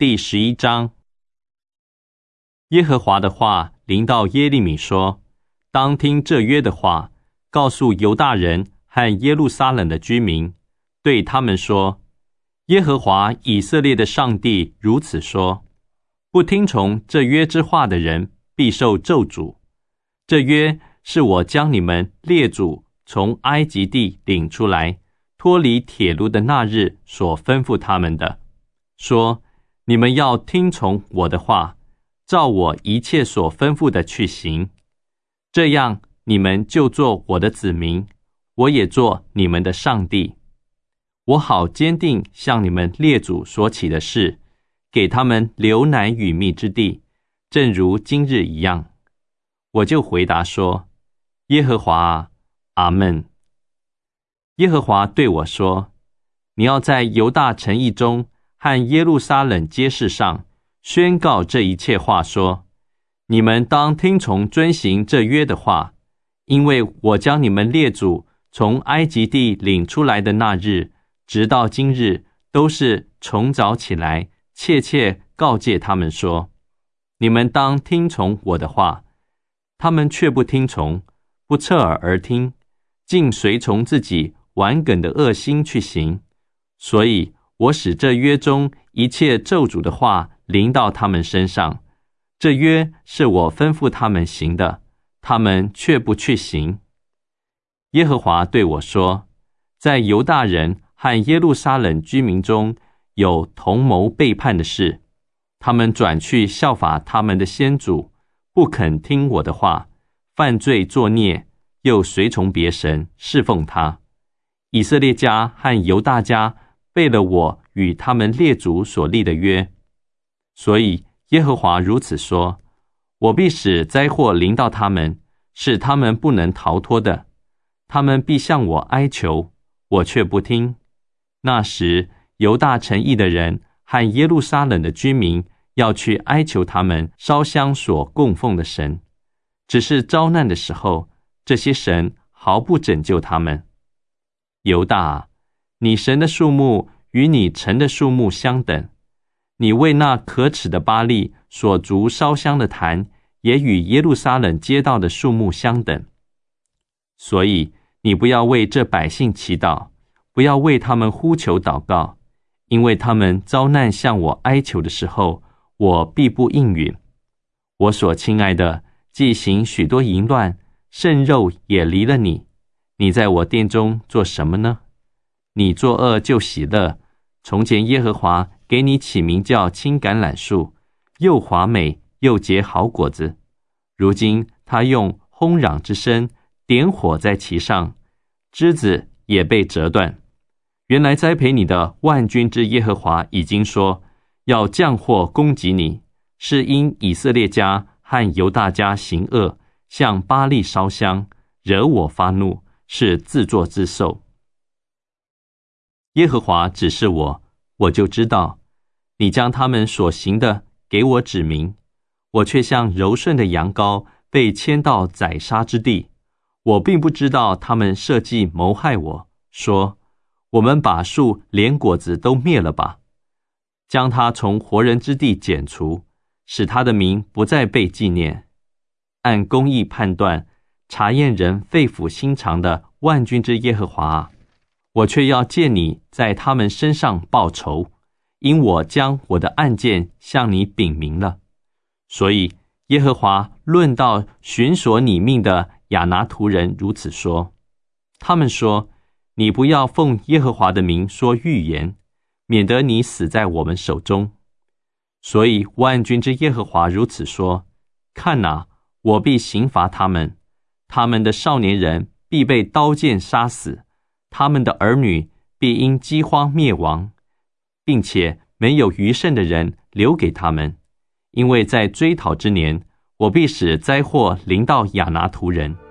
第11章。耶和华的话临到耶利米说：当听这约的话，告诉犹大人和耶路撒冷的居民，对他们说：耶和华以色列的上帝如此说：不听从这约之话的人必受咒诅。这约是我将你们列祖从埃及地领出来，脱离铁炉的那日所吩咐他们的，说：你们要听从我的话，照我一切所吩咐的去行，这样你们就做我的子民，我也做你们的上帝。我好坚定向你们列祖所起的事，给他们流奶与蜜之地，正如今日一样。我就回答说：耶和华啊，阿们。耶和华对我说：你要在犹大城邑中和耶路撒冷街市上宣告这一切话，说：你们当听从遵行这约的话，因为我将你们列祖从埃及地领出来的那日，直到今日，都是从早起来切切告诫他们说：你们当听从我的话。他们却不听从，不侧耳而听，竟随从自己顽梗的恶心去行。所以我使这约中一切咒诅的话临到他们身上。这约是我吩咐他们行的，他们却不去行。耶和华对我说：在犹大人和耶路撒冷居民中有同谋背叛的事，他们转去效法他们的先祖，不肯听我的话，犯罪作孽，又随从别神，侍奉他。以色列家和犹大家背了我与他们列祖所立的约。所以耶和华如此说：我必使灾祸临到他们，使他们不能逃脱的。他们必向我哀求，我却不听。那时犹大城邑的人和耶路撒冷的居民要去哀求他们烧香所供奉的神，只是遭难的时候，这些神毫不拯救他们。犹大啊，你神的数目与你城的数目相等，你为那可耻的巴力所筑烧香的坛，也与耶路撒冷街道的数目相等。所以你不要为这百姓祈祷，不要为他们呼求祷告，因为他们遭难向我哀求的时候，我必不应允。我所亲爱的，既行许多淫乱，圣肉也离了你，你在我殿中做什么呢？你作恶就喜乐。从前耶和华给你起名叫青橄榄树，又华美又结好果子。如今他用轰嚷之声点火在其上，枝子也被折断。原来栽培你的万军之耶和华已经说，要降祸攻击你，是因以色列家和犹大家行恶，向巴力烧香，惹我发怒，是自作自受。耶和华指示我，我就知道，你将他们所行的给我指明，我却像柔顺的羊羔被牵到宰杀之地。我并不知道他们设计谋害我，说：我们把树连果子都灭了吧，将他从活人之地剪除，使他的名不再被纪念。按公义判断，查验人肺腑心肠的万军之耶和华啊，我却要借你在他们身上报仇，因我将我的案件向你禀明了。所以耶和华论到寻索你命的亚拿图人如此说：他们说，你不要奉耶和华的名说预言，免得你死在我们手中。所以万军之耶和华如此说：看哪，我必刑罚他们，他们的少年人必被刀剑杀死，他们的儿女必因饥荒灭亡，并且没有余剩的人留给他们，因为在追讨之年，我必使灾祸临到亚拿图人。